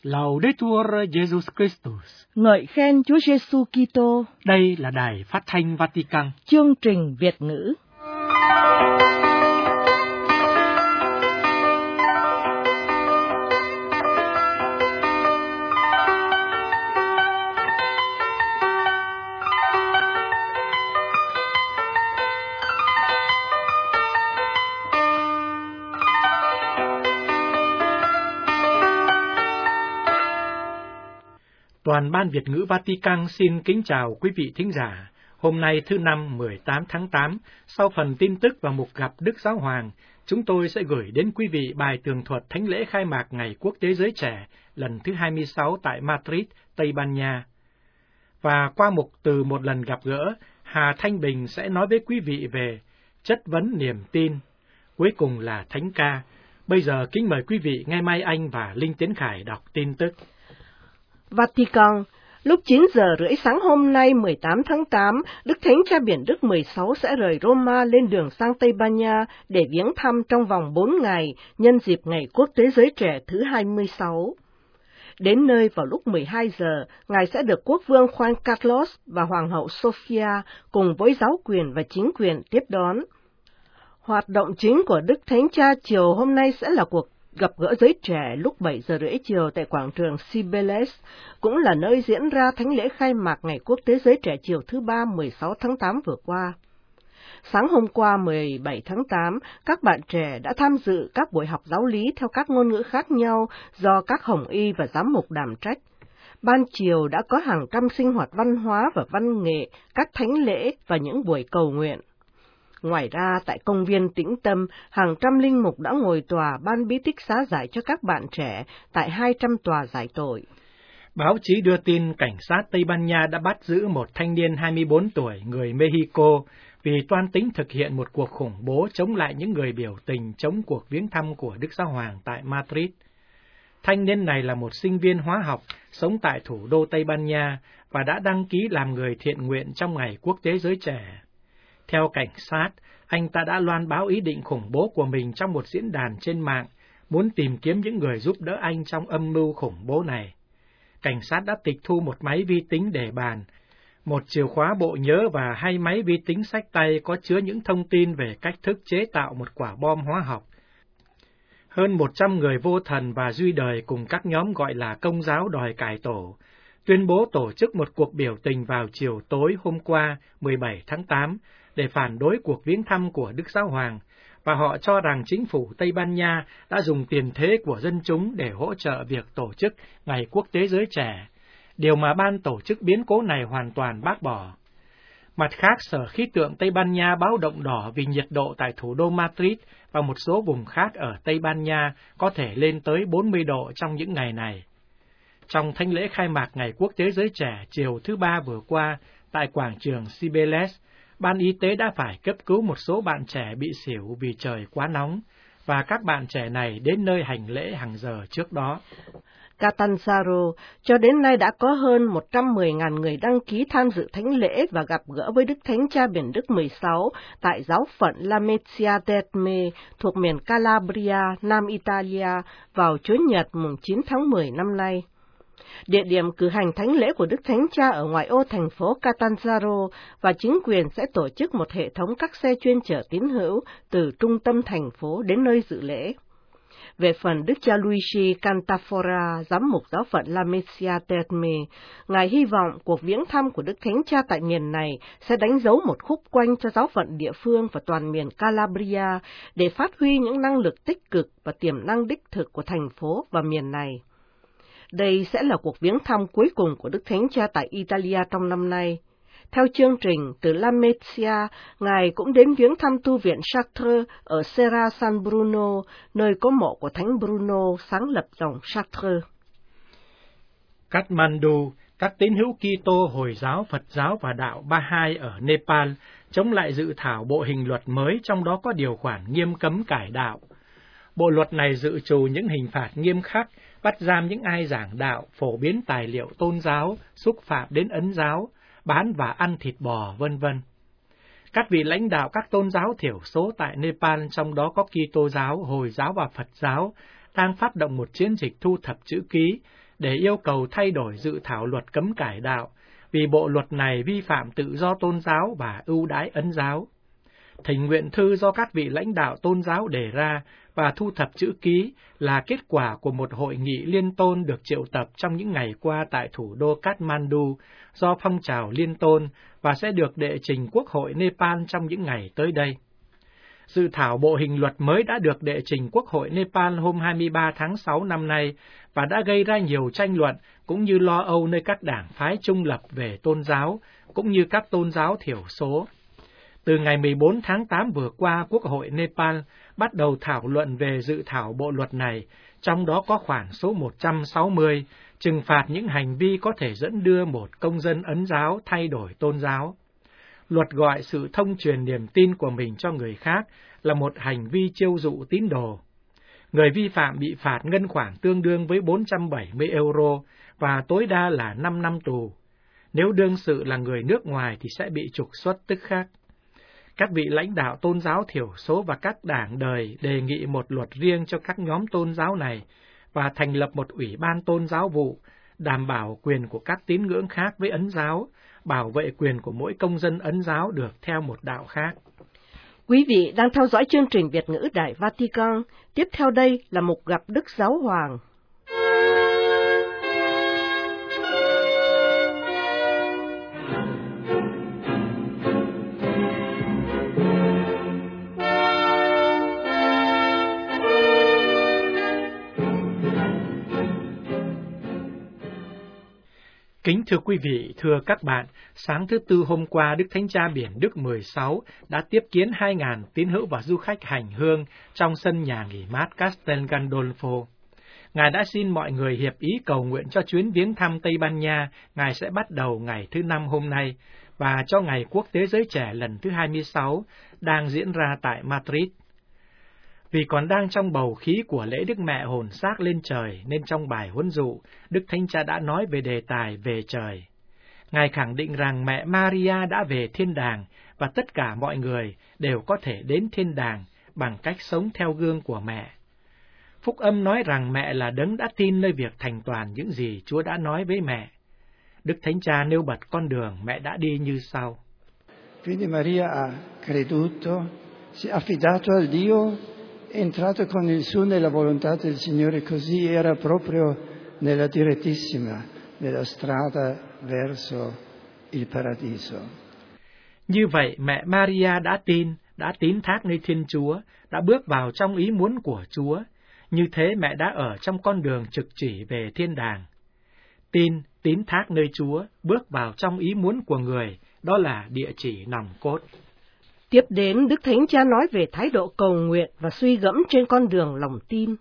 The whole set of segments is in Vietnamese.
Laudetur Jesus Christus. Ngợi khen Chúa Giêsu Kitô. Đây là Đài Phát thanh Vatican. Chương trình Việt ngữ. Toàn ban Việt ngữ Vatican xin kính chào quý vị thính giả. Hôm nay thứ Năm 18 tháng 8, sau phần tin tức và mục gặp Đức Giáo Hoàng, chúng tôi sẽ gửi đến quý vị bài tường thuật thánh lễ khai mạc Ngày Quốc tế Giới Trẻ lần thứ 26 tại Madrid, Tây Ban Nha. Và qua mục từ một lần gặp gỡ, Hà Thanh Bình sẽ nói với quý vị về chất vấn niềm tin. Cuối cùng là thánh ca. Bây giờ kính mời quý vị nghe Mai Anh và Linh Tiến Khải đọc tin tức. Vatican, lúc 9 giờ rưỡi sáng hôm nay 18 tháng 8, Đức Thánh Cha Biển Đức 16 sẽ rời Roma lên đường sang Tây Ban Nha để viếng thăm trong vòng 4 ngày, nhân dịp Ngày Quốc tế Giới Trẻ thứ 26. Đến nơi vào lúc 12 giờ, Ngài sẽ được Quốc vương Juan Carlos và Hoàng hậu Sofia cùng với giáo quyền và chính quyền tiếp đón. Hoạt động chính của Đức Thánh Cha chiều hôm nay sẽ là cuộc gặp gỡ giới trẻ lúc 7 giờ rưỡi chiều tại quảng trường Cibeles, cũng là nơi diễn ra thánh lễ khai mạc Ngày Quốc tế Giới Trẻ chiều thứ Ba 16 tháng 8 vừa qua. Sáng hôm qua 17 tháng 8, các bạn trẻ đã tham dự các buổi học giáo lý theo các ngôn ngữ khác nhau do các hồng y và giám mục đảm trách. Ban chiều đã có hàng trăm sinh hoạt văn hóa và văn nghệ, các thánh lễ và những buổi cầu nguyện. Ngoài ra, tại công viên Tĩnh Tâm, hàng trăm linh mục đã ngồi tòa ban bí tích xá giải cho các bạn trẻ tại 200 tòa giải tội. Báo chí đưa tin cảnh sát Tây Ban Nha đã bắt giữ một thanh niên 24 tuổi người Mexico vì toan tính thực hiện một cuộc khủng bố chống lại những người biểu tình chống cuộc viếng thăm của Đức Giáo Hoàng tại Madrid. Thanh niên này là một sinh viên hóa học sống tại thủ đô Tây Ban Nha và đã đăng ký làm người thiện nguyện trong Ngày Quốc tế Giới Trẻ. Theo cảnh sát, anh ta đã loan báo ý định khủng bố của mình trong một diễn đàn trên mạng, muốn tìm kiếm những người giúp đỡ anh trong âm mưu khủng bố này. Cảnh sát đã tịch thu một máy vi tính để bàn, một chìa khóa bộ nhớ và 2 máy vi tính xách tay có chứa những thông tin về cách thức chế tạo một quả bom hóa học. Hơn 100 người vô thần và duy đời cùng các nhóm gọi là Công giáo đòi cải tổ, tuyên bố tổ chức một cuộc biểu tình vào chiều tối hôm qua 17 tháng 8, để phản đối cuộc viếng thăm của Đức Giáo Hoàng, và họ cho rằng chính phủ Tây Ban Nha đã dùng tiền thế của dân chúng để hỗ trợ việc tổ chức Ngày Quốc tế Giới Trẻ, điều mà ban tổ chức biến cố này hoàn toàn bác bỏ. Mặt khác, Sở Khí tượng Tây Ban Nha báo động đỏ vì nhiệt độ tại thủ đô Madrid và một số vùng khác ở Tây Ban Nha có thể lên tới 40 độ trong những ngày này. Trong thánh lễ khai mạc Ngày Quốc tế Giới Trẻ chiều thứ Ba vừa qua tại quảng trường Cibeles, Ban y tế đã phải cấp cứu một số bạn trẻ bị xỉu vì trời quá nóng, và các bạn trẻ này đến nơi hành lễ hàng giờ trước đó. Catanzaro, cho đến nay đã có hơn 110.000 người đăng ký tham dự thánh lễ và gặp gỡ với Đức Thánh Cha Biển Đức 16 tại giáo phận Lamezia Terme thuộc miền Calabria, Nam Italia vào Chủ nhật mùng 9 tháng 10 năm nay. Địa điểm cử hành thánh lễ của Đức Thánh Cha ở ngoại ô thành phố Catanzaro, và chính quyền sẽ tổ chức một hệ thống các xe chuyên chở tín hữu từ trung tâm thành phố đến nơi dự lễ. Về phần Đức cha Luigi Cantafora, giám mục giáo phận Lamezia Terme, Ngài hy vọng cuộc viếng thăm của Đức Thánh Cha tại miền này sẽ đánh dấu một khúc quanh cho giáo phận địa phương và toàn miền Calabria để phát huy những năng lực tích cực và tiềm năng đích thực của thành phố và miền này. Đây sẽ là cuộc viếng thăm cuối cùng của Đức Thánh Cha tại Italia trong năm nay. Theo chương trình, từ Lamezia, Ngài cũng đến viếng thăm tu viện Chartres ở Serra San Bruno, nơi có mộ của Thánh Bruno sáng lập dòng Chartres. Kathmandu, các tín hữu Kitô, Hồi giáo, Phật giáo và đạo Bahá'í ở Nepal chống lại dự thảo bộ hình luật mới, trong đó có điều khoản nghiêm cấm cải đạo. Bộ luật này dự trù những hình phạt nghiêm khắc, bắt giam những ai giảng đạo, phổ biến tài liệu tôn giáo, xúc phạm đến ấn giáo, bán và ăn thịt bò, vân vân. Các vị lãnh đạo các tôn giáo thiểu số tại Nepal, trong đó có Kitô giáo, Hồi giáo và Phật giáo, đang phát động một chiến dịch thu thập chữ ký để yêu cầu thay đổi dự thảo luật cấm cải đạo, vì bộ luật này vi phạm tự do tôn giáo và ưu đãi Ấn giáo. Thỉnh nguyện thư do các vị lãnh đạo tôn giáo đề ra và thu thập chữ ký là kết quả của một hội nghị liên tôn được triệu tập trong những ngày qua tại thủ đô Kathmandu do phong trào liên tôn và sẽ được đệ trình Quốc hội Nepal trong những ngày tới đây. Dự thảo bộ hình luật mới đã được đệ trình Quốc hội Nepal hôm 23 tháng 6 năm nay và đã gây ra nhiều tranh luận cũng như lo âu nơi các đảng phái trung lập về tôn giáo, cũng như các tôn giáo thiểu số. Từ ngày 14 tháng 8 vừa qua, Quốc hội Nepal bắt đầu thảo luận về dự thảo bộ luật này, trong đó có khoản số 160, trừng phạt những hành vi có thể dẫn đưa một công dân Ấn giáo thay đổi tôn giáo. Luật gọi sự thông truyền niềm tin của mình cho người khác là một hành vi chiêu dụ tín đồ. Người vi phạm bị phạt ngân khoản tương đương với 470 euro và tối đa là 5 năm tù. Nếu đương sự là người nước ngoài thì sẽ bị trục xuất tức khắc. Các vị lãnh đạo tôn giáo thiểu số và các đảng đời đề nghị một luật riêng cho các nhóm tôn giáo này và thành lập một ủy ban tôn giáo vụ, đảm bảo quyền của các tín ngưỡng khác với Ấn giáo, bảo vệ quyền của mỗi công dân Ấn giáo được theo một đạo khác. Quý vị đang theo dõi chương trình Việt ngữ Đài Vatican. Tiếp theo đây là mục gặp Đức Giáo Hoàng. Kính thưa quý vị, thưa các bạn, sáng thứ Tư hôm qua, Đức Thánh Cha Biển Đức 16 đã tiếp kiến 2.000 tín hữu và du khách hành hương trong sân nhà nghỉ mát Castel Gandolfo. Ngài đã xin mọi người hiệp ý cầu nguyện cho chuyến viếng thăm Tây Ban Nha Ngài sẽ bắt đầu ngày thứ Năm hôm nay và cho Ngày Quốc tế Giới Trẻ lần thứ 26 đang diễn ra tại Madrid. Vì còn đang trong bầu khí của lễ Đức Mẹ hồn xác lên trời, nên trong bài huấn dụ, Đức Thánh Cha đã nói về đề tài về trời. Ngài khẳng định rằng mẹ Maria đã về thiên đàng và tất cả mọi người đều có thể đến thiên đàng bằng cách sống theo gương của mẹ. Phúc âm nói rằng mẹ là đấng đã tin nơi việc thành toàn những gì Chúa đã nói với mẹ. Đức Thánh Cha nêu bật con đường mẹ đã đi như sau. Quindi Maria ha creduto, si è affidato al Dio, è entrato con il suo nella volontà del Signore, così era proprio nella direttissima, nella strada verso il paradiso. Như vậy, mẹ Maria đã tín thác nơi Thiên Chúa, đã bước vào trong ý muốn của Chúa. Như thế mẹ đã ở trong con đường trực chỉ về thiên đàng. Tín thác nơi Chúa, bước vào trong ý muốn của người, đó là địa chỉ nòng cốt. Tiếp đến, Đức Thánh Cha nói về thái độ cầu nguyện và suy gẫm trên con đường lòng tin.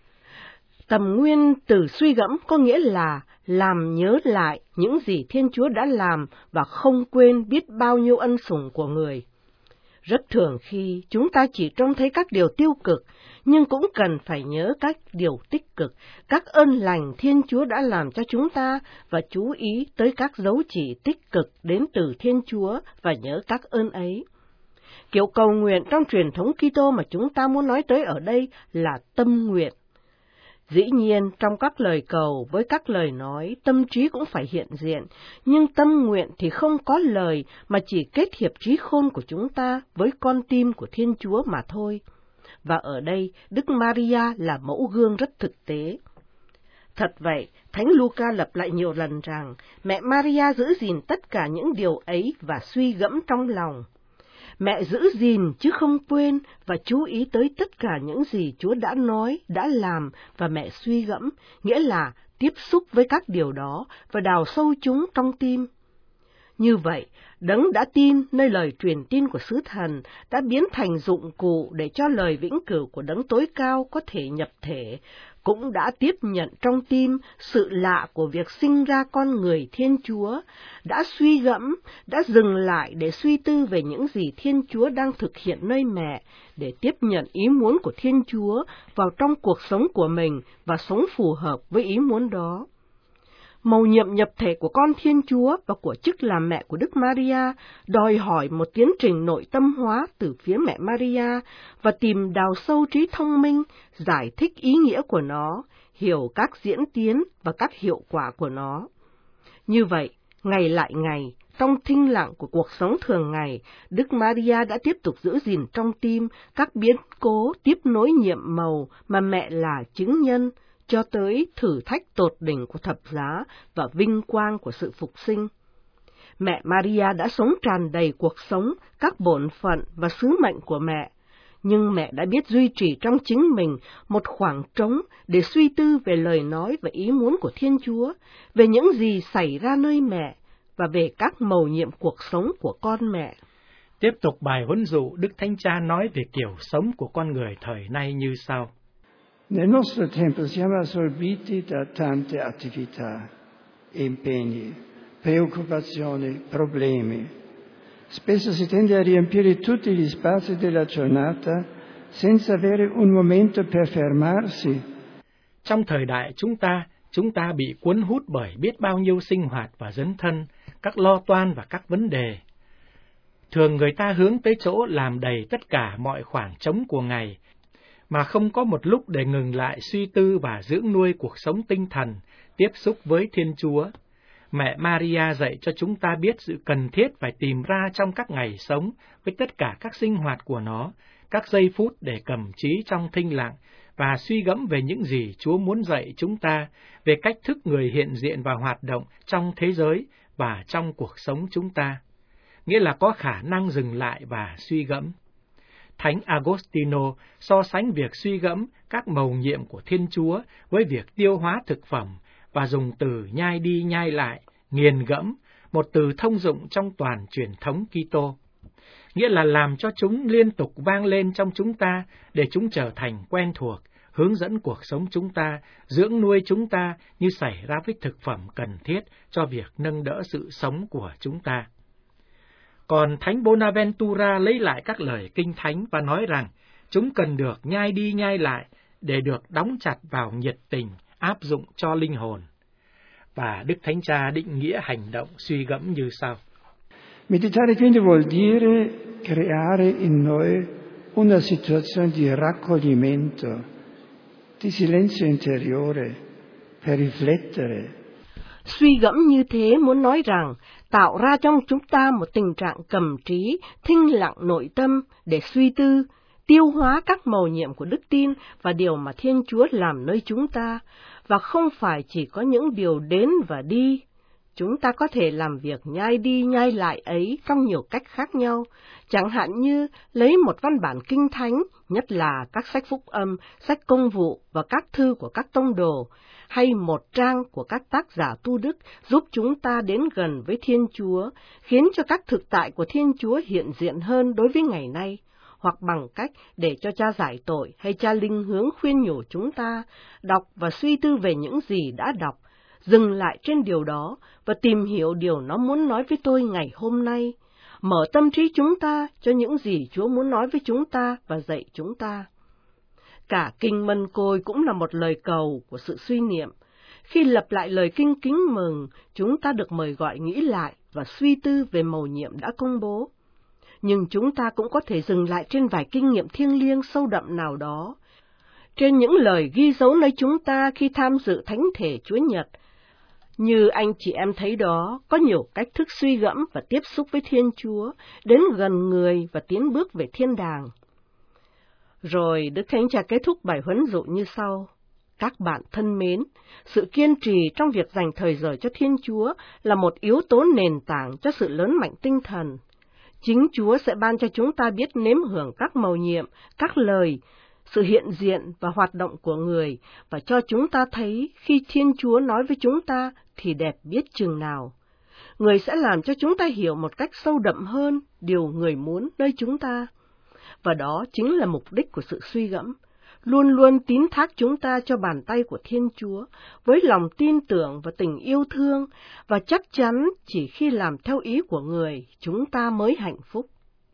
Tầm nguyên từ suy gẫm có nghĩa là làm nhớ lại những gì Thiên Chúa đã làm và không quên biết bao nhiêu ân sủng của người. Rất thường khi chúng ta chỉ trông thấy các điều tiêu cực, nhưng cũng cần phải nhớ các điều tích cực, các ơn lành Thiên Chúa đã làm cho chúng ta và chú ý tới các dấu chỉ tích cực đến từ Thiên Chúa và nhớ các ơn ấy. Kiểu cầu nguyện trong truyền thống Kitô mà chúng ta muốn nói tới ở đây là tâm nguyện. Dĩ nhiên, trong các lời cầu với các lời nói, tâm trí cũng phải hiện diện, nhưng tâm nguyện thì không có lời mà chỉ kết hiệp trí khôn của chúng ta với con tim của Thiên Chúa mà thôi. Và ở đây, Đức Maria là mẫu gương rất thực tế. Thật vậy, Thánh Luca lặp lại nhiều lần rằng mẹ Maria giữ gìn tất cả những điều ấy và suy gẫm trong lòng. Mẹ giữ gìn chứ không quên và chú ý tới tất cả những gì Chúa đã nói, đã làm và mẹ suy gẫm, nghĩa là tiếp xúc với các điều đó và đào sâu chúng trong tim. Như vậy, Đấng đã tin nơi lời truyền tin của sứ thần đã biến thành dụng cụ để cho lời vĩnh cửu của Đấng tối cao có thể nhập thể, cũng đã tiếp nhận trong tim sự lạ của việc sinh ra con người Thiên Chúa, đã suy gẫm, đã dừng lại để suy tư về những gì Thiên Chúa đang thực hiện nơi mẹ, để tiếp nhận ý muốn của Thiên Chúa vào trong cuộc sống của mình và sống phù hợp với ý muốn đó. Mầu nhiệm nhập thể của con Thiên Chúa và của chức làm mẹ của Đức Maria đòi hỏi một tiến trình nội tâm hóa từ phía mẹ Maria và tìm đào sâu trí thông minh, giải thích ý nghĩa của nó, hiểu các diễn tiến và các hiệu quả của nó. Như vậy, ngày lại ngày, trong thinh lặng của cuộc sống thường ngày, Đức Maria đã tiếp tục giữ gìn trong tim các biến cố tiếp nối nhiệm màu mà mẹ là chứng nhân, cho tới thử thách tột đỉnh của thập giá và vinh quang của sự phục sinh. Mẹ Maria đã sống tràn đầy cuộc sống, các bổn phận và sứ mệnh của mẹ, nhưng mẹ đã biết duy trì trong chính mình một khoảng trống để suy tư về lời nói và ý muốn của Thiên Chúa, về những gì xảy ra nơi mẹ và về các mầu nhiệm cuộc sống của con mẹ. Tiếp tục bài huấn dụ, Đức Thánh Cha nói về kiểu sống của con người thời nay như sau. Nel nostro tempo siamo assorbiti da tante attività, impegni, preoccupazioni, problemi. Spesso si tende a riempire tutti gli spazi della giornata senza avere un momento per fermarsi. Trong thời đại chúng ta bị cuốn hút bởi biết bao nhiêu sinh hoạt và dấn thân, các lo toan và các vấn đề. Thường người ta hướng tới chỗ làm đầy tất cả mọi khoảng trống của ngày, mà không có một lúc để ngừng lại suy tư và dưỡng nuôi cuộc sống tinh thần, tiếp xúc với Thiên Chúa. Mẹ Maria dạy cho chúng ta biết sự cần thiết phải tìm ra trong các ngày sống với tất cả các sinh hoạt của nó, các giây phút để cầm trí trong thinh lặng và suy gẫm về những gì Chúa muốn dạy chúng ta về cách thức người hiện diện và hoạt động trong thế giới và trong cuộc sống chúng ta, nghĩa là có khả năng dừng lại và suy gẫm. Thánh Agostino so sánh việc suy gẫm các mầu nhiệm của Thiên Chúa với việc tiêu hóa thực phẩm và dùng từ nhai đi nhai lại, nghiền ngẫm, một từ thông dụng trong toàn truyền thống Kitô, nghĩa là làm cho chúng liên tục vang lên trong chúng ta để chúng trở thành quen thuộc, hướng dẫn cuộc sống chúng ta, dưỡng nuôi chúng ta như xảy ra với thực phẩm cần thiết cho việc nâng đỡ sự sống của chúng ta. Còn Thánh Bonaventura lấy lại các lời Kinh Thánh và nói rằng chúng cần được nhai đi nhai lại để được đóng chặt vào nhiệt tình, áp dụng cho linh hồn. Và Đức Thánh Cha định nghĩa hành động suy gẫm như sau. Meditare quindi vuol dire creare in noi una situazione di raccoglimento, di silenzio interiore, per riflettere. Suy gẫm như thế muốn nói rằng tạo ra trong chúng ta một tình trạng cầm trí, thinh lặng nội tâm để suy tư, tiêu hóa các mầu nhiệm của đức tin và điều mà Thiên Chúa làm nơi chúng ta, và không phải chỉ có những điều đến và đi. Chúng ta có thể làm việc nhai đi nhai lại ấy trong nhiều cách khác nhau, chẳng hạn như lấy một văn bản kinh thánh, nhất là các sách phúc âm, sách công vụ và các thư của các tông đồ, hay một trang của các tác giả tu đức giúp chúng ta đến gần với Thiên Chúa, khiến cho các thực tại của Thiên Chúa hiện diện hơn đối với ngày nay, hoặc bằng cách để cho cha giải tội hay cha linh hướng khuyên nhủ chúng ta, đọc và suy tư về những gì đã đọc, dừng lại trên điều đó và tìm hiểu điều nó muốn nói với tôi ngày hôm nay, mở tâm trí chúng ta cho những gì Chúa muốn nói với chúng ta và dạy chúng ta. Cả kinh Mân Côi cũng là một lời cầu của sự suy niệm. Khi lặp lại lời kinh kính mừng, chúng ta được mời gọi nghĩ lại và suy tư về mầu nhiệm đã công bố. Nhưng chúng ta cũng có thể dừng lại trên vài kinh nghiệm thiêng liêng sâu đậm nào đó, trên những lời ghi dấu nơi chúng ta khi tham dự thánh thể Chúa Nhật. Như anh chị em thấy đó, có nhiều cách thức suy gẫm và tiếp xúc với Thiên Chúa, đến gần người và tiến bước về thiên đàng. Rồi Đức Thánh Cha kết thúc bài huấn dụ như sau. Các bạn thân mến, sự kiên trì trong việc dành thời giờ cho Thiên Chúa là một yếu tố nền tảng cho sự lớn mạnh tinh thần. Chính Chúa sẽ ban cho chúng ta biết nếm hưởng các mầu nhiệm, các lời, sự hiện diện và hoạt động của người, và cho chúng ta thấy khi Thiên Chúa nói với chúng ta thì đẹp biết chừng nào. Người sẽ làm cho chúng ta hiểu một cách sâu đậm hơn điều người muốn nơi chúng ta. Và đó chính là mục đích của sự suy gẫm, luôn luôn tín thác chúng ta cho bàn tay của Thiên Chúa, với lòng tin tưởng và tình yêu thương, và chắc chắn chỉ khi làm theo ý của người, chúng ta mới hạnh phúc.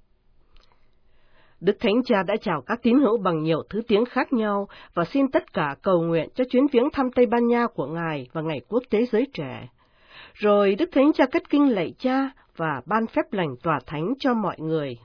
Đức Thánh Cha đã chào các tín hữu bằng nhiều thứ tiếng khác nhau, và xin tất cả cầu nguyện cho chuyến viếng thăm Tây Ban Nha của Ngài và Ngày Quốc tế Giới Trẻ. Rồi Đức Thánh Cha cất kinh lạy Cha và ban phép lành tòa thánh cho mọi người.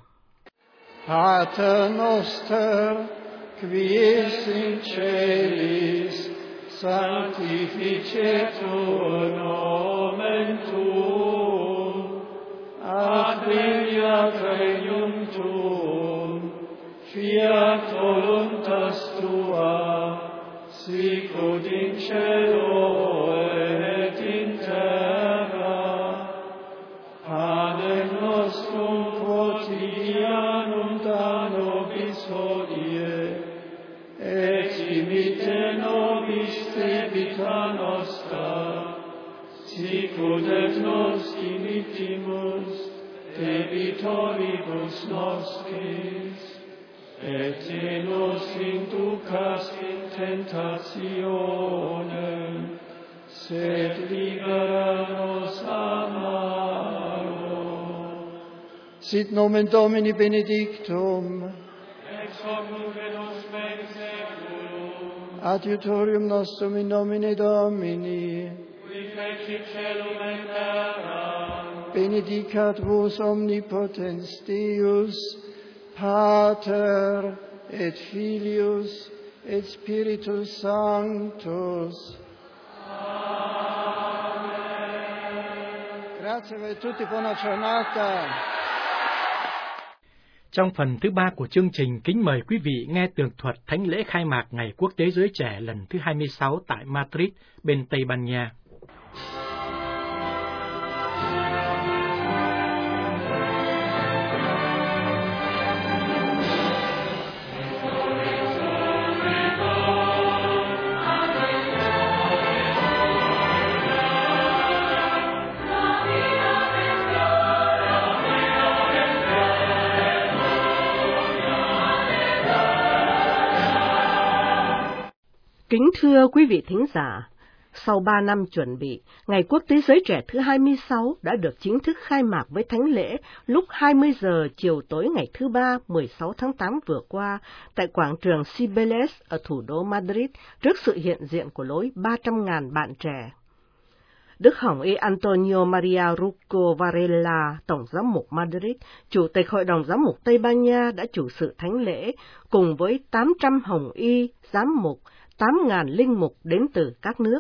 Pater noster, qui es in celis, sanctificetur nomen tuum, adveniat regnum tuum, fiat voluntas tua, sicut in cielo et in terra. Panem nostrum quotidianum da nobis hodie, et dimitte nobis debita nostra, sicut et nos dimittimus debitoribus nostris, et ne nos inducas in tentationem, sed libera nos a malo. Sit nomen Domini benedictum, ex hoc nunc et usque in saeculum, adiutorium nostrum in nomine Domini, qui fecit caelum et terram, benedicat vos omnipotens Deus, Pater et Filius et Spiritus Sanctus. Grazie a tutti, buona giornata. Trong phần thứ 3 của chương trình, kính mời quý vị nghe tường thuật thánh lễ khai mạc Ngày Quốc tế Giới Trẻ lần thứ 26 tại Madrid, bên Tây Ban Nha. Kính thưa quý vị thính giả, sau 3 năm chuẩn bị, Ngày Quốc tế Giới Trẻ thứ 26 đã được chính thức khai mạc với thánh lễ lúc 20 giờ chiều tối ngày thứ Ba 16 tháng 8 vừa qua tại quảng trường Cibeles ở thủ đô Madrid trước sự hiện diện của lối 300.000 bạn trẻ. Đức Hồng Y Antonio Maria Rocco Varela, Tổng giám mục Madrid, Chủ tịch Hội đồng Giám mục Tây Ban Nha đã chủ sự thánh lễ cùng với 800 Hồng Y, giám mục, 8.000 linh mục đến từ các nước.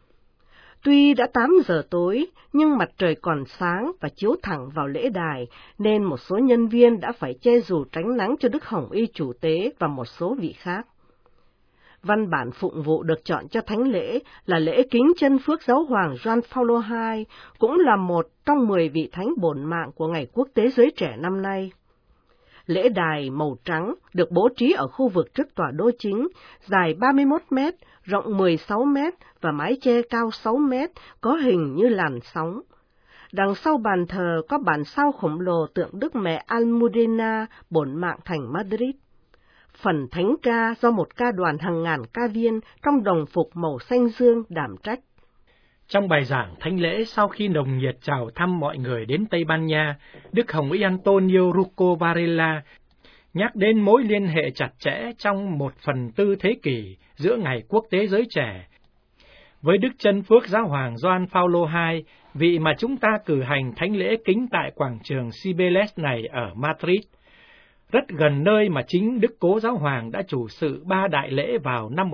Tuy đã 8 giờ tối, nhưng mặt trời còn sáng và chiếu thẳng vào lễ đài, nên một số nhân viên đã phải che dù tránh nắng cho Đức Hồng Y chủ tế và một số vị khác. Văn bản phụng vụ được chọn cho thánh lễ là lễ kính chân phước Giáo hoàng Gioan Phaolô II, cũng là một trong 10 vị thánh bổn mạng của Ngày Quốc tế Giới Trẻ năm nay. Lễ đài màu trắng được bố trí ở khu vực trước tòa đô chính, dài 31 mét, rộng 16 mét và mái che cao 6 mét, có hình như làn sóng. Đằng sau bàn thờ có bản sao khổng lồ tượng Đức Mẹ Almudena, bổn mạng thành Madrid. Phần thánh ca do một ca đoàn hàng ngàn ca viên trong đồng phục màu xanh dương đảm trách. Trong bài giảng thánh lễ sau khi nồng nhiệt chào thăm mọi người đến Tây Ban Nha, Đức Hồng Y Antonio Rocco Varela nhắc đến mối liên hệ chặt chẽ trong 1/4 thế kỷ giữa Ngày Quốc tế Giới Trẻ với Đức Chân Phước Giáo hoàng Gioan Phaolô II, vị mà chúng ta cử hành thánh lễ kính tại quảng trường Cibeles này ở Madrid, rất gần nơi mà chính Đức Cố Giáo hoàng đã chủ sự 3 đại lễ vào năm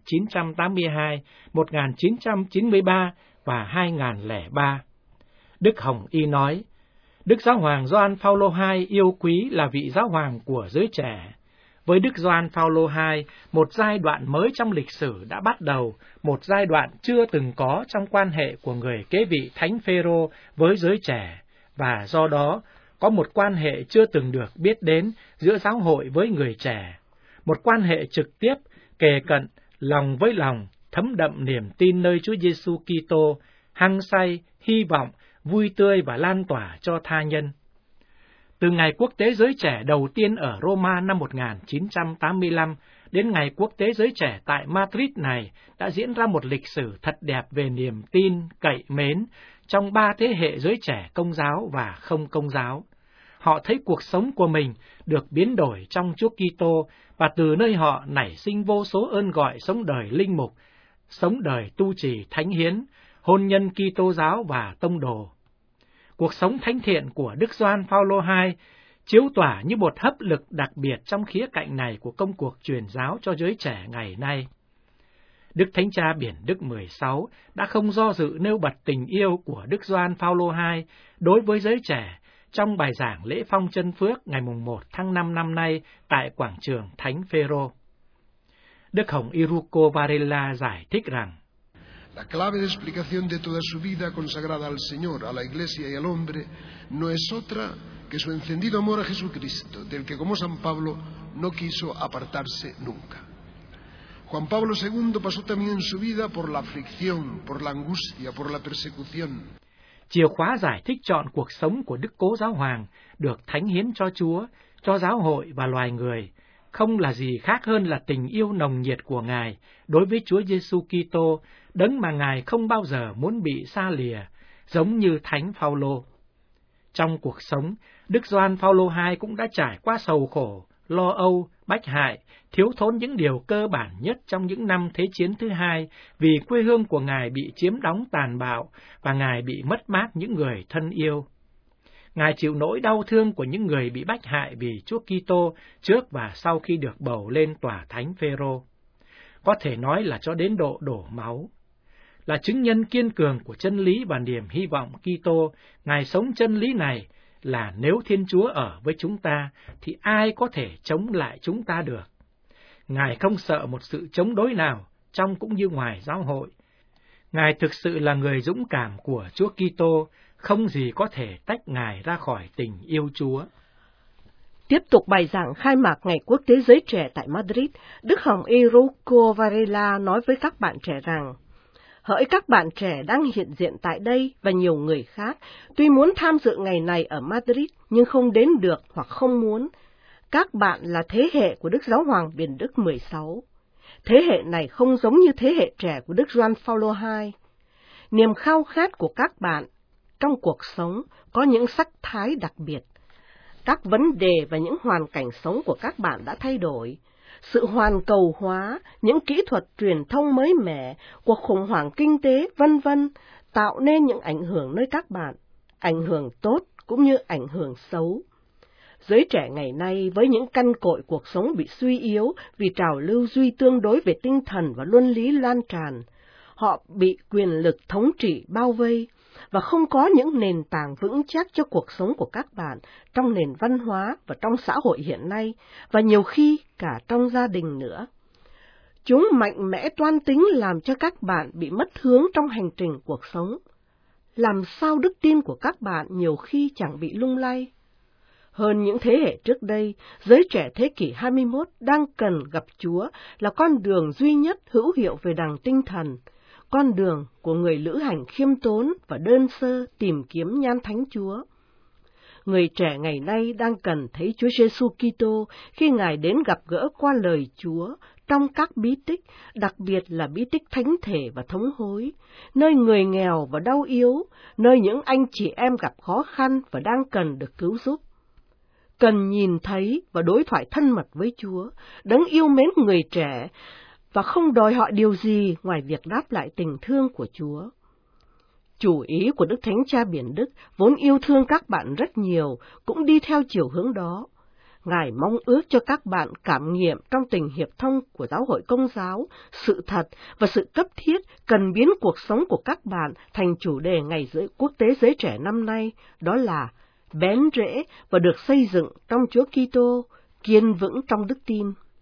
1982, 1993 và 2003. Đức Hồng Y nói, Đức Giáo hoàng Gioan Phaolô II yêu quý là vị giáo hoàng của giới trẻ. Với Đức Gioan Phaolô II, một giai đoạn mới trong lịch sử đã bắt đầu, một giai đoạn chưa từng có trong quan hệ của người kế vị Thánh Phêrô với giới trẻ, và do đó có một quan hệ chưa từng được biết đến giữa giáo hội với người trẻ, một quan hệ trực tiếp, kề cận, lòng với lòng, thấm đậm niềm tin nơi Chúa Giêsu Kitô, hăng say, hy vọng, vui tươi và lan tỏa cho tha nhân. Từ Ngày Quốc tế Giới Trẻ đầu tiên ở Roma năm 1985 đến Ngày Quốc tế Giới Trẻ tại Madrid này đã diễn ra một lịch sử thật đẹp về niềm tin, cậy mến trong 3 thế hệ giới trẻ Công giáo và không Công giáo. Họ thấy cuộc sống của mình được biến đổi trong Chúa Kitô và từ nơi họ nảy sinh vô số ơn gọi sống đời linh mục, sống đời tu trì thánh hiến, hôn nhân Kitô giáo và tông đồ. Cuộc sống thánh thiện của Đức Gioan Phaolô II chiếu tỏa như một hấp lực đặc biệt trong khía cạnh này của công cuộc truyền giáo cho giới trẻ ngày nay. Đức Thánh Cha Biển Đức 16 đã không do dự nêu bật tình yêu của Đức Gioan Phaolô II đối với giới trẻ trong bài giảng lễ phong chân phước ngày 1 tháng 5 năm nay tại quảng trường Thánh Phêrô. Đức Hồng Y Rucco Varela giải thích rằng: La clave de explicación de toda su vida consagrada al Señor, a la Iglesia y al hombre, no es otra que su encendido amor a Jesucristo, del que como San Pablo no quiso apartarse nunca. Juan Pablo II pasó también en su vida por la aflicción, por la angustia, por la persecución. Chìa khóa giải thích trọn cuộc sống của Đức Cố Giáo Hoàng được thánh hiến cho Chúa, cho giáo hội và loài người, không là gì khác hơn là tình yêu nồng nhiệt của Ngài đối với Chúa Giêsu Kitô, đấng mà Ngài không bao giờ muốn bị xa lìa, giống như Thánh Phaolô. Trong cuộc sống, Đức Gioan Phaolô II cũng đã trải qua sầu khổ, lo âu, bách hại, thiếu thốn những điều cơ bản nhất trong những năm Thế chiến thứ hai vì quê hương của Ngài bị chiếm đóng tàn bạo và Ngài bị mất mát những người thân yêu. Ngài chịu nỗi đau thương của những người bị bách hại vì Chúa Kitô trước và sau khi được bầu lên tòa Thánh Phêrô. Có thể nói là cho đến độ đổ máu. Là chứng nhân kiên cường của chân lý và niềm hy vọng Kitô, Ngài sống chân lý này là nếu Thiên Chúa ở với chúng ta thì ai có thể chống lại chúng ta được. Ngài không sợ một sự chống đối nào trong cũng như ngoài giáo hội. Ngài thực sự là người dũng cảm của Chúa Kitô, không gì có thể tách Ngài ra khỏi tình yêu Chúa. Tiếp tục bài giảng khai mạc Ngày Quốc tế Giới Trẻ tại Madrid, Đức Hồng Y Rucco Varela nói với các bạn trẻ rằng: hỡi các bạn trẻ đang hiện diện tại đây và nhiều người khác, tuy muốn tham dự ngày này ở Madrid nhưng không đến được hoặc không muốn, các bạn là thế hệ của Đức Giáo hoàng Biển Đức 16. Thế hệ này không giống như thế hệ trẻ của Đức Gioan Phaolô II. Niềm khao khát của các bạn trong cuộc sống có những sắc thái đặc biệt. Các vấn đề và những hoàn cảnh sống của các bạn đã thay đổi. Sự hoàn cầu hóa, những kỹ thuật truyền thông mới mẻ, cuộc khủng hoảng kinh tế, vân vân, tạo nên những ảnh hưởng nơi các bạn, ảnh hưởng tốt cũng như ảnh hưởng xấu. Giới trẻ ngày nay với những căn cội cuộc sống bị suy yếu vì trào lưu duy tương đối về tinh thần và luân lý lan tràn, họ bị quyền lực thống trị bao vây và không có những nền tảng vững chắc cho cuộc sống của các bạn trong nền văn hóa và trong xã hội hiện nay, và nhiều khi cả trong gia đình nữa. Chúng mạnh mẽ toan tính làm cho các bạn bị mất hướng trong hành trình cuộc sống. Làm sao đức tin của các bạn nhiều khi chẳng bị lung lay? Hơn những thế hệ trước đây, giới trẻ thế kỷ 21 đang cần gặp Chúa là con đường duy nhất hữu hiệu về đàng tinh thần, con đường của người lữ hành khiêm tốn và đơn sơ tìm kiếm nhan thánh Chúa. Người trẻ ngày nay đang cần thấy Chúa Giêsu Kitô khi Ngài đến gặp gỡ qua lời Chúa trong các bí tích, đặc biệt là bí tích thánh thể và thống hối, nơi người nghèo và đau yếu, nơi những anh chị em gặp khó khăn và đang cần được cứu giúp. Cần nhìn thấy và đối thoại thân mật với Chúa, đấng yêu mến người trẻ, và không đòi hỏi điều gì ngoài việc đáp lại tình thương của Chúa. Chủ ý của Đức Thánh Cha Biển Đức, vốn yêu thương các bạn rất nhiều, cũng đi theo chiều hướng đó. Ngài mong ước cho các bạn cảm nghiệm trong tình hiệp thông của giáo hội Công giáo, sự thật và sự cấp thiết cần biến cuộc sống của các bạn thành chủ đề Ngày Quốc tế Giới Trẻ năm nay, đó là bén rễ và được xây dựng trong Chúa Kitô, kiên vững trong đức tin.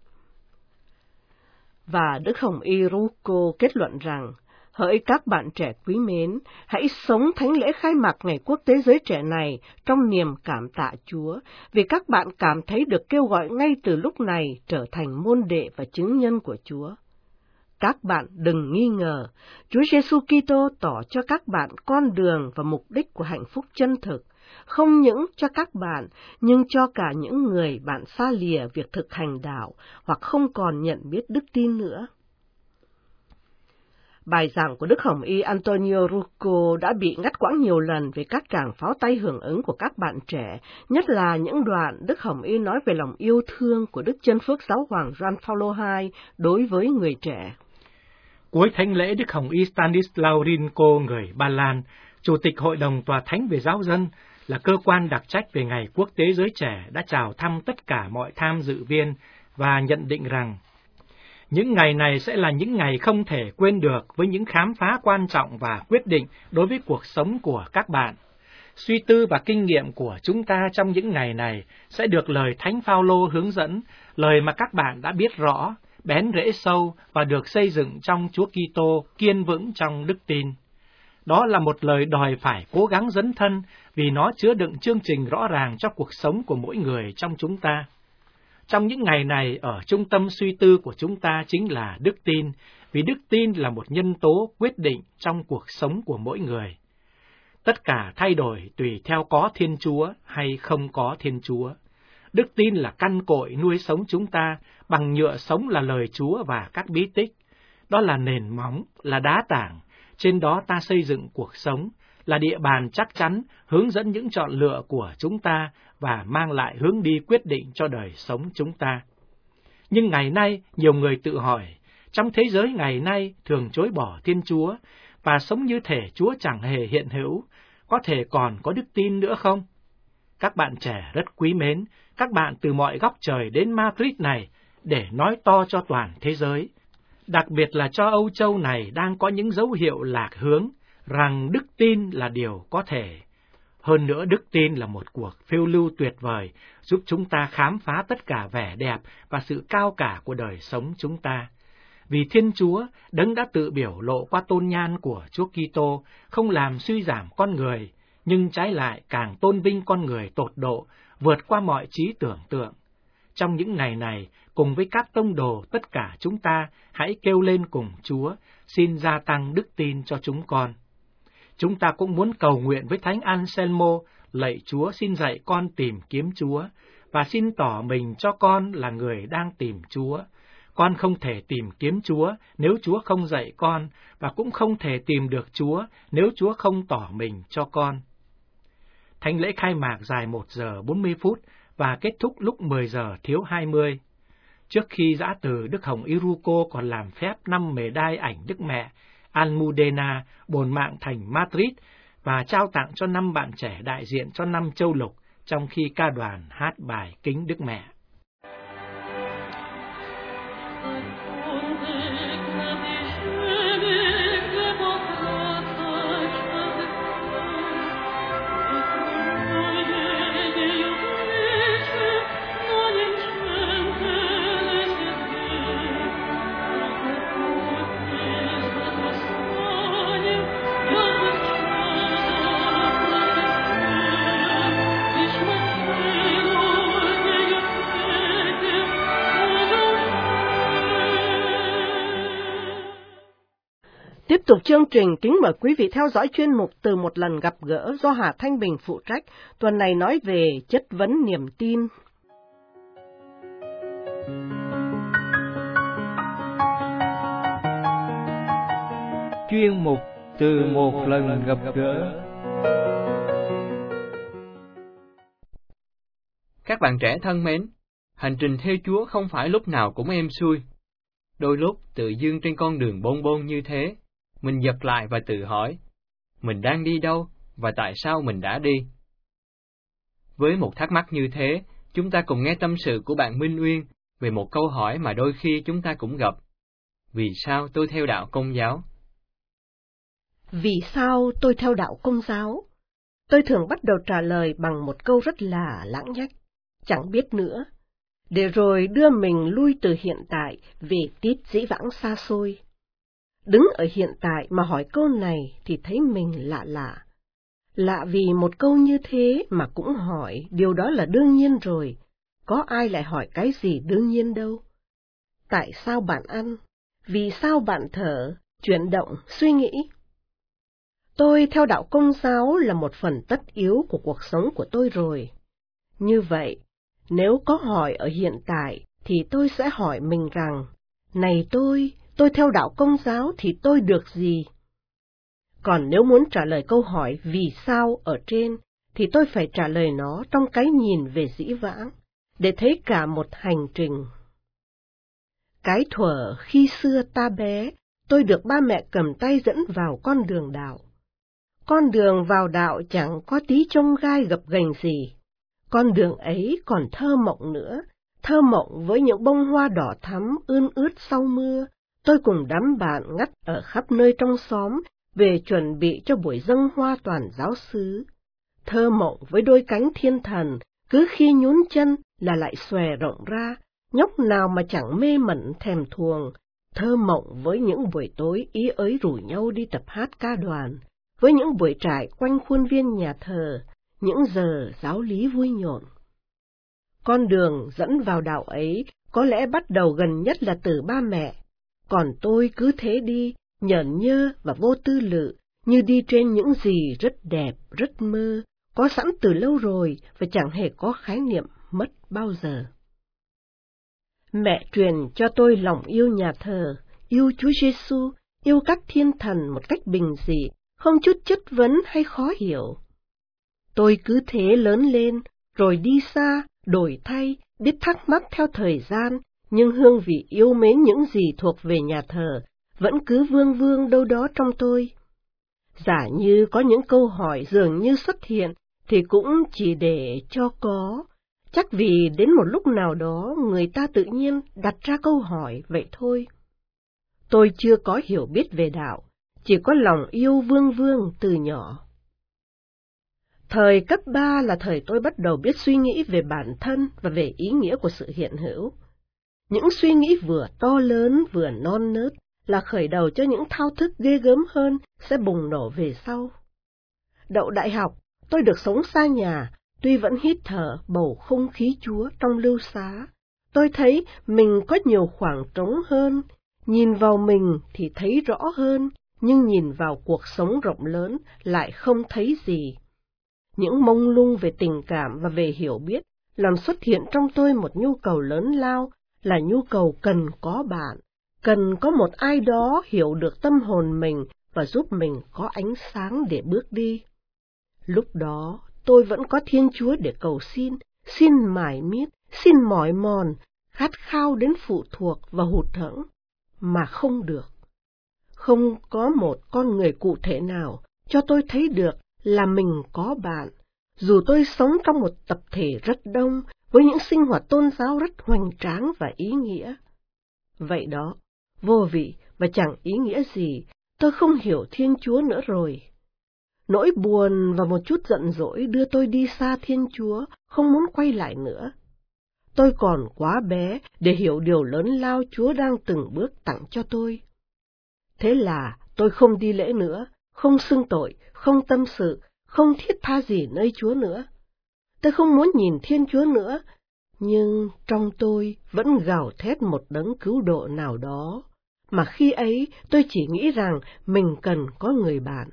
Và Đức Hồng Y Rucco kết luận rằng, hỡi các bạn trẻ quý mến, hãy sống thánh lễ khai mạc Ngày Quốc tế Giới Trẻ này trong niềm cảm tạ Chúa, vì các bạn cảm thấy được kêu gọi ngay từ lúc này trở thành môn đệ và chứng nhân của Chúa. Các bạn đừng nghi ngờ, Chúa Giêsu Kitô tỏ cho các bạn con đường và mục đích của hạnh phúc chân thực, không những cho các bạn, nhưng cho cả những người bạn xa lìa việc thực hành đạo hoặc không còn nhận biết đức tin nữa. Bài giảng của Đức Hồng Y Antonio Rucco đã bị ngắt quãng nhiều lần về các tràng pháo tay hưởng ứng của các bạn trẻ, nhất là những đoạn Đức Hồng Y nói về lòng yêu thương của Đức Chân Phước Giáo hoàng Gioan Phaolô II đối với người trẻ. Cuối thánh lễ, Đức Hồng Y Stanislaw Rinko, người Ba Lan, Chủ tịch Hội đồng Tòa Thánh về Giáo dân, là cơ quan đặc trách về Ngày Quốc tế Giới Trẻ, đã chào thăm tất cả mọi tham dự viên và nhận định rằng Những ngày này sẽ là những ngày không thể quên được với những khám phá quan trọng và quyết định đối với cuộc sống của các bạn. Suy tư và kinh nghiệm của chúng ta trong những ngày này sẽ được lời Thánh Phaolô hướng dẫn, lời mà các bạn đã biết rõ, bén rễ sâu và được xây dựng trong Chúa Kitô, kiên vững trong đức tin. Đó là một lời đòi phải cố gắng dấn thân vì nó chứa đựng chương trình rõ ràng cho cuộc sống của mỗi người trong chúng ta. Trong những ngày này, ở trung tâm suy tư của chúng ta chính là đức tin, vì đức tin là một nhân tố quyết định trong cuộc sống của mỗi người. Tất cả thay đổi tùy theo có Thiên Chúa hay không có Thiên Chúa. Đức tin là căn cội nuôi sống chúng ta, bằng nhựa sống là lời Chúa và các bí tích. Đó là nền móng, là đá tảng, trên đó ta xây dựng cuộc sống, là địa bàn chắc chắn hướng dẫn những chọn lựa của chúng ta và mang lại hướng đi quyết định cho đời sống chúng ta. Nhưng ngày nay, nhiều người tự hỏi, trong thế giới ngày nay thường chối bỏ Thiên Chúa và sống như thể Chúa chẳng hề hiện hữu, có thể còn có đức tin nữa không? Các bạn trẻ rất quý mến, các bạn từ mọi góc trời đến Madrid này để nói to cho toàn thế giới, đặc biệt là cho Âu Châu này đang có những dấu hiệu lạc hướng, rằng đức tin là điều có thể. Hơn nữa, đức tin là một cuộc phiêu lưu tuyệt vời, giúp chúng ta khám phá tất cả vẻ đẹp và sự cao cả của đời sống chúng ta. Vì Thiên Chúa, Đấng đã tự biểu lộ qua tôn nhan của Chúa Kitô, không làm suy giảm con người, nhưng trái lại càng tôn vinh con người tột độ, vượt qua mọi trí tưởng tượng. Trong những ngày này, cùng với các tông đồ tất cả chúng ta, hãy kêu lên cùng Chúa, xin gia tăng đức tin cho chúng con. Chúng ta cũng muốn cầu nguyện với Thánh Anselmo, lạy Chúa xin dạy con tìm kiếm Chúa, và xin tỏ mình cho con là người đang tìm Chúa. Con không thể tìm kiếm Chúa nếu Chúa không dạy con, và cũng không thể tìm được Chúa nếu Chúa không tỏ mình cho con. Thánh lễ khai mạc dài 1 giờ 40 phút và kết thúc lúc 10 giờ thiếu 20. Trước khi giã từ, Đức Hồng Iruko còn làm phép 5 mề đai ảnh Đức Mẹ Almudena bồn mạng thành Madrid và trao tặng cho 5 bạn trẻ đại diện cho 5 châu lục trong khi ca đoàn hát bài kính Đức Mẹ. Tiếp tục chương trình, kính mời quý vị theo dõi chuyên mục Từ một lần gặp gỡ do Hà Thanh Bình phụ trách, tuần này nói về chất vấn niềm tin. Chuyên mục Từ một lần gặp gỡ. Các bạn trẻ thân mến, hành trình theo Chúa không phải lúc nào cũng êm xuôi. Đôi lúc tự dưng trên con đường bôn bôn như thế, mình giật lại và tự hỏi, mình đang đi đâu và tại sao mình đã đi? Với một thắc mắc như thế, chúng ta cùng nghe tâm sự của bạn Minh Uyên về một câu hỏi mà đôi khi chúng ta cũng gặp. Vì sao tôi theo đạo Công giáo? Vì sao tôi theo đạo Công giáo? Tôi thường bắt đầu trả lời bằng một câu rất là lãng nhách, chẳng biết nữa, để rồi đưa mình lui từ hiện tại về tít dĩ vãng xa xôi. Đứng ở hiện tại mà hỏi câu này thì thấy mình lạ lạ. Lạ vì một câu như thế mà cũng hỏi, điều đó là đương nhiên rồi. Có ai lại hỏi cái gì đương nhiên đâu. Tại sao bạn ăn? Vì sao bạn thở, chuyển động, suy nghĩ? Tôi theo đạo Công giáo là một phần tất yếu của cuộc sống của tôi rồi. Như vậy, nếu có hỏi ở hiện tại thì tôi sẽ hỏi mình rằng, này tôi theo đạo Công giáo thì tôi được gì? Còn nếu muốn trả lời câu hỏi vì sao ở trên, thì tôi phải trả lời nó trong cái nhìn về dĩ vãng, để thấy cả một hành trình. Cái thuở khi xưa ta bé, tôi được ba mẹ cầm tay dẫn vào con đường đạo. Con đường vào đạo chẳng có tí chông gai gập ghềnh gì. Con đường ấy còn thơ mộng nữa, Thơ mộng với những bông hoa đỏ thắm ươn ướt sau mưa, tôi cùng đám bạn ngắt ở khắp nơi trong xóm về chuẩn bị cho buổi dâng hoa toàn giáo xứ. Thơ mộng với đôi cánh thiên thần, cứ khi nhún chân là lại xòe rộng ra, nhóc nào mà chẳng mê mẩn thèm thuồng. Thơ mộng với những buổi tối ý ới rủ nhau đi tập hát ca đoàn, với những buổi trải quanh khuôn viên nhà thờ, những giờ giáo lý vui nhộn. Con đường dẫn vào đạo ấy có lẽ bắt đầu gần nhất là từ ba mẹ, còn tôi cứ thế đi, nhởn nhơ và vô tư lự, như đi trên những gì rất đẹp, rất mơ, có sẵn từ lâu rồi và chẳng hề có khái niệm mất bao giờ. Mẹ truyền cho tôi lòng yêu nhà thờ, yêu Chúa Giêsu, yêu các thiên thần một cách bình dị, không chút chất vấn hay khó hiểu. Tôi cứ thế lớn lên, rồi đi xa, đổi thay, biết thắc mắc theo thời gian, nhưng hương vị yêu mến những gì thuộc về nhà thờ vẫn cứ vương vương đâu đó trong tôi. Giả như có những câu hỏi dường như xuất hiện, thì cũng chỉ để cho có, chắc vì đến một lúc nào đó người ta tự nhiên đặt ra câu hỏi vậy thôi. Tôi chưa có hiểu biết về đạo, chỉ có lòng yêu vương vương từ nhỏ. Thời cấp 3 là thời tôi bắt đầu biết suy nghĩ về bản thân và về ý nghĩa của sự hiện hữu. Những suy nghĩ vừa to lớn vừa non nớt là khởi đầu cho những thao thức ghê gớm hơn sẽ bùng nổ về sau. Đậu đại học, tôi được sống xa nhà, tuy vẫn hít thở bầu không khí Chúa trong lưu xá. Tôi thấy mình có nhiều khoảng trống hơn, nhìn vào mình thì thấy rõ hơn, nhưng nhìn vào cuộc sống rộng lớn lại không thấy gì. Những mông lung về tình cảm và về hiểu biết làm xuất hiện trong tôi một nhu cầu lớn lao, là nhu cầu cần có bạn, cần có một ai đó hiểu được tâm hồn mình và giúp mình có ánh sáng để bước đi. Lúc đó, tôi vẫn có Thiên Chúa để cầu xin mải miết, xin mỏi mòn, khát khao đến phụ thuộc và hụt hẫng, mà không được. Không có một con người cụ thể nào cho tôi thấy được là mình có bạn, dù tôi sống trong một tập thể rất đông, với những sinh hoạt tôn giáo rất hoành tráng và ý nghĩa. Vậy đó, vô vị và chẳng ý nghĩa gì, tôi không hiểu Thiên Chúa nữa rồi. Nỗi buồn và một chút giận dỗi đưa tôi đi xa Thiên Chúa, không muốn quay lại nữa. Tôi còn quá bé để hiểu điều lớn lao Chúa đang từng bước tặng cho tôi. Thế là tôi không đi lễ nữa, không xưng tội, không tâm sự, không thiết tha gì nơi Chúa nữa. Tôi không muốn nhìn Thiên Chúa nữa, nhưng trong tôi vẫn gào thét một đấng cứu độ nào đó, mà khi ấy tôi chỉ nghĩ rằng mình cần có người bạn.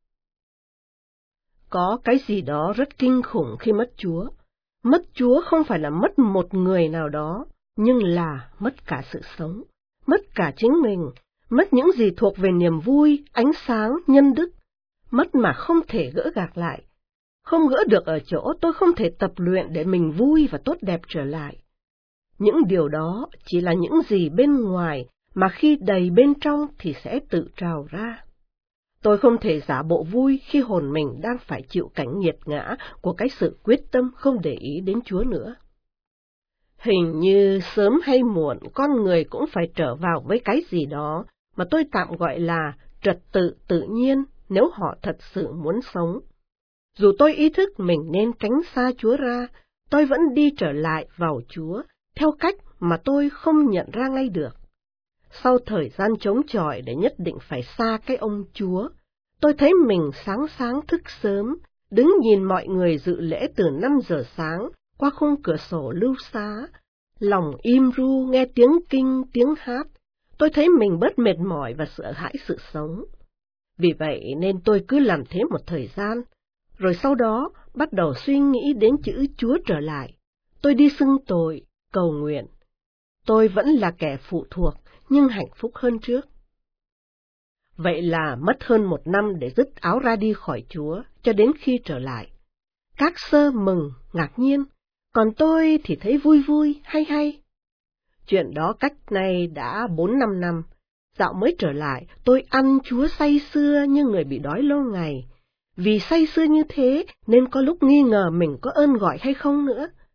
Có cái gì đó rất kinh khủng khi mất Chúa. Mất Chúa không phải là mất một người nào đó, nhưng là mất cả sự sống, mất cả chính mình, mất những gì thuộc về niềm vui, ánh sáng, nhân đức, mất mà không thể gỡ gạc lại. Không gỡ được ở chỗ tôi không thể tập luyện để mình vui và tốt đẹp trở lại. Những điều đó chỉ là những gì bên ngoài, mà khi đầy bên trong thì sẽ tự trào ra. Tôi không thể giả bộ vui khi hồn mình đang phải chịu cảnh nghiệt ngã của cái sự quyết tâm không để ý đến Chúa nữa. Hình như sớm hay muộn con người cũng phải trở vào với cái gì đó mà tôi tạm gọi là trật tự tự nhiên nếu họ thật sự muốn sống. Dù tôi ý thức mình nên tránh xa Chúa ra, tôi vẫn đi trở lại vào Chúa theo cách mà tôi không nhận ra ngay được. Sau thời gian chống chọi để nhất định phải xa cái ông Chúa, tôi thấy mình sáng thức sớm, đứng nhìn mọi người dự lễ từ 5 giờ sáng qua khung cửa sổ lưu xá, lòng im ru nghe tiếng kinh, tiếng hát. Tôi thấy mình bớt mệt mỏi và sợ hãi sự sống. Vì vậy nên tôi cứ làm thế một thời gian, rồi sau đó bắt đầu suy nghĩ đến chữ Chúa trở lại. Tôi đi xưng tội, cầu nguyện. Tôi vẫn là kẻ phụ thuộc, nhưng hạnh phúc hơn trước. Vậy là mất hơn 1 năm để dứt áo ra đi khỏi Chúa, cho đến khi trở lại. Các sơ mừng, ngạc nhiên, còn tôi thì thấy vui vui, hay. Chuyện đó cách nay đã 4-5 năm. Dạo mới trở lại, tôi ăn Chúa say sưa như người bị đói lâu ngày. Vì say sưa như thế nên có lúc nghi ngờ mình có ơn gọi hay không nữa.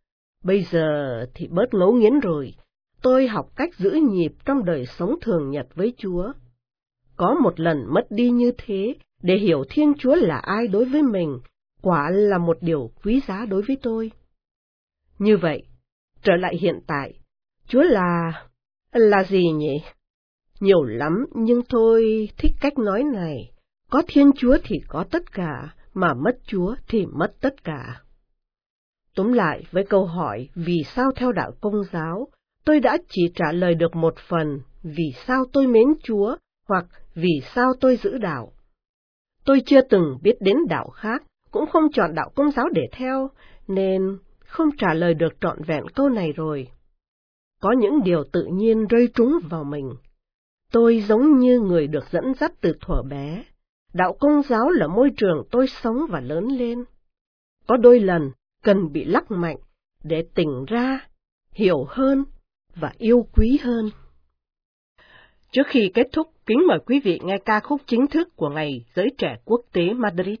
Bây giờ thì bớt ngấu nghiến rồi, tôi học cách giữ nhịp trong đời sống thường nhật với Chúa. Có một lần mất đi như thế, để hiểu Thiên Chúa là ai đối với mình, quả là một điều quý giá đối với tôi. Như vậy, trở lại hiện tại, Chúa là gì nhỉ? Nhiều lắm, nhưng tôi thích cách nói này, có Thiên Chúa thì có tất cả, mà mất Chúa thì mất tất cả. Túm lại với câu hỏi vì sao theo đạo Công giáo, tôi đã chỉ trả lời được một phần vì sao tôi mến Chúa hoặc vì sao tôi giữ đạo. Tôi chưa từng biết đến đạo khác, cũng không chọn đạo Công giáo để theo, nên không trả lời được trọn vẹn câu này rồi. Có những điều tự nhiên rơi trúng vào mình. Tôi giống như người được dẫn dắt từ thuở bé. Đạo Công giáo là môi trường tôi sống và lớn lên. Có đôi lần cần bị lắc mạnh để tỉnh ra, hiểu hơn và yêu quý hơn. Trước khi kết thúc, kính mời quý vị nghe ca khúc chính thức của Ngày Giới Trẻ Quốc tế Madrid.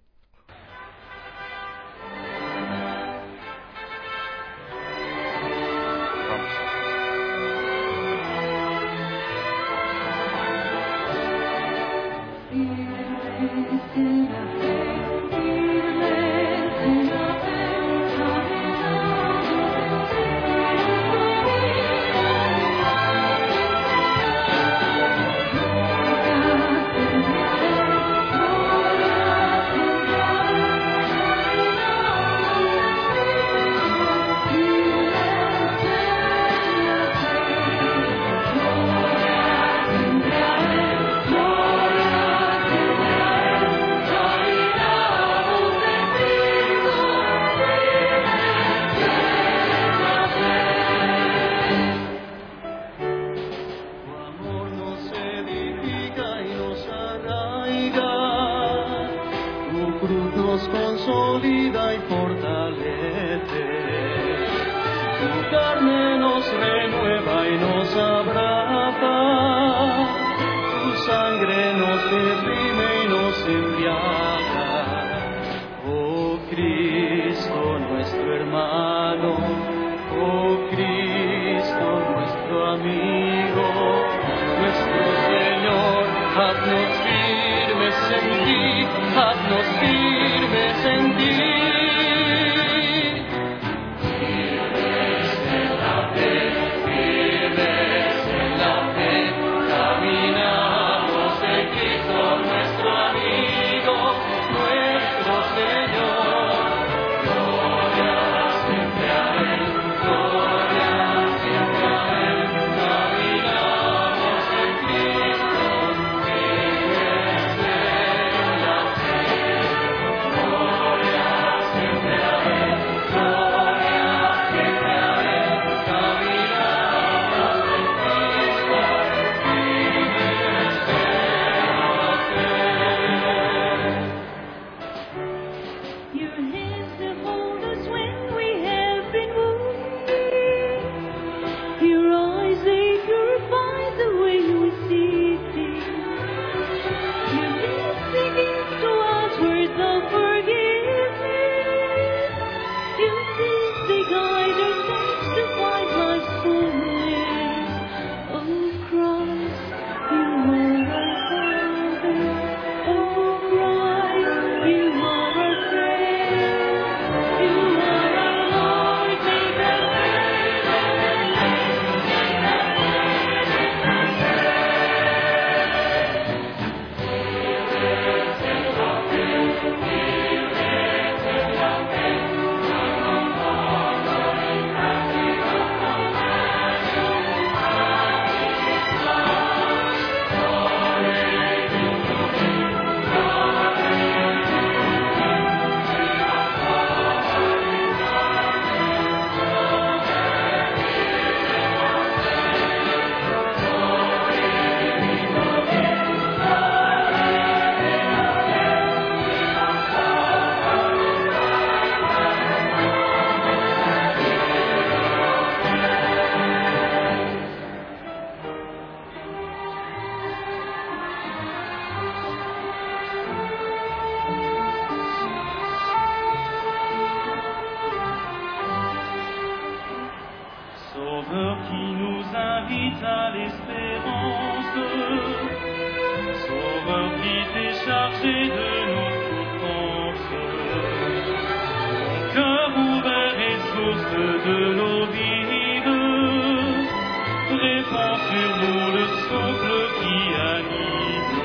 vita l'espérance. Sauveur qui t'es chargé de nos souffrances, ton cœur ouvert est source de l'eau vive, répand sur nous le souffle qui anime.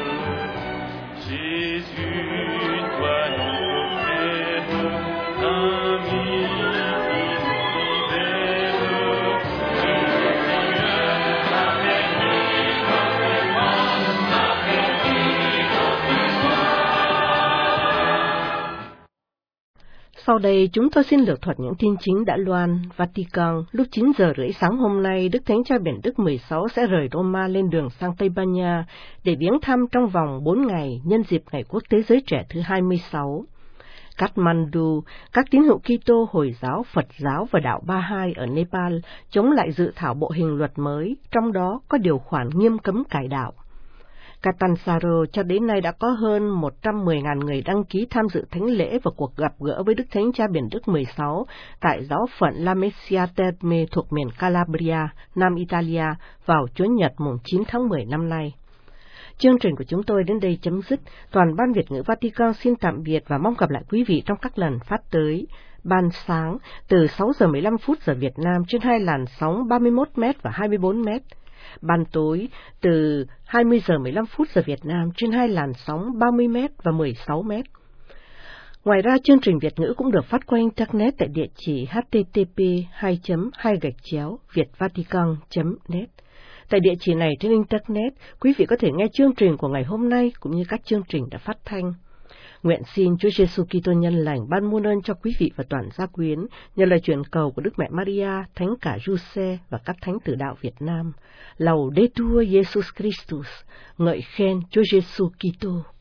Jésus, toi notre frère, ami qui nous libère, qui a permis notre France, a permis notre Sau đây chúng tôi xin lược thuật những tin chính đã loan. Vatican, lúc 9 giờ rưỡi sáng hôm nay, Đức Thánh Cha Benedict XVI sẽ rời Roma lên đường sang Tây Ban Nha để viếng thăm trong vòng 4 ngày nhân dịp Ngày Quốc tế Giới Trẻ thứ 26. Kathmandu, các tín hữu Kitô, Hồi giáo, Phật giáo và đạo Bahá'í ở Nepal chống lại dự thảo bộ hình luật mới, trong đó có điều khoản nghiêm cấm cải đạo. Catanzaro cho đến nay đã có hơn 110.000 người đăng ký tham dự thánh lễ và cuộc gặp gỡ với Đức Thánh Cha Benedict XVI tại giáo phận Lamezia Terme thuộc miền Calabria, Nam Italia vào Chủ nhật mùng 9 tháng 10 năm nay. Chương trình của chúng tôi đến đây chấm dứt. Toàn ban Việt ngữ Vatican xin tạm biệt và mong gặp lại quý vị trong các lần phát tới. Ban sáng từ 6 giờ 15 phút giờ Việt Nam trên hai làn sóng 31m và 24m. Ban tối từ 20 giờ 15 phút giờ Việt Nam trên hai làn sóng 30m và 16m. Ngoài ra, chương trình Việt ngữ cũng được phát qua Internet tại địa chỉ http://vietvatican.net. Tại địa chỉ này trên Internet, quý vị có thể nghe chương trình của ngày hôm nay cũng như các chương trình đã phát thanh. Nguyện xin Chúa Giêsu Kitô nhân lành ban muôn ơn cho quý vị và toàn gia quyến, nhờ lời truyền cầu của Đức Mẹ Maria, Thánh cả Giuse và các thánh tử đạo Việt Nam. Laudetur Jesus Christus, ngợi khen Chúa Giêsu Kitô.